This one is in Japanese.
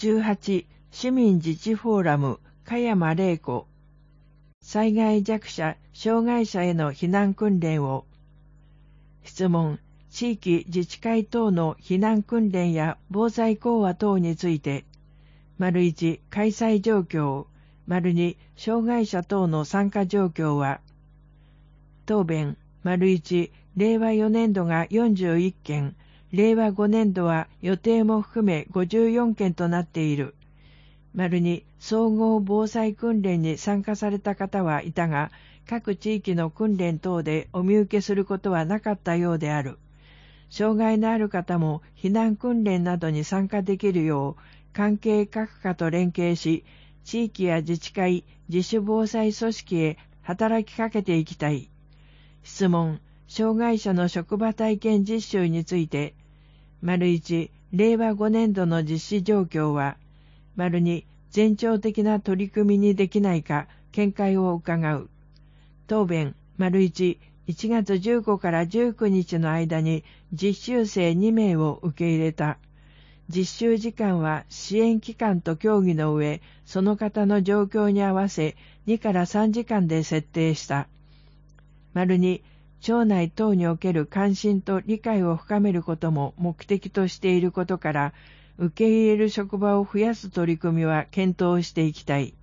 18、市民自治フォーラム、香山玲子。災害弱者、障害者への避難訓練を。質問、地域自治会等の避難訓練や防災講話等について、1、開催状況、2、障害者等の参加状況は。答弁、1、令和4年度が41件、令和5年度は予定も含め54件となっている。2、総合防災訓練に参加された方はいたが、各地域の訓練等でお見受けすることはなかったようである。障害のある方も避難訓練などに参加できるよう、関係各課と連携し、地域や自治会、自主防災組織へ働きかけていきたい。質問、障害者の職場体験実習について、1、令和5年度の実施状況は、2、前兆的な取り組みにできないか見解を伺う。答弁、1、1月15から19日の間に実習生2名を受け入れた。実習時間は支援機関と協議の上、その方の状況に合わせ2から3時間で設定した。2、町内等における関心と理解を深めることも目的としていることから、受け入れる職場を増やす取り組みは検討していきたい。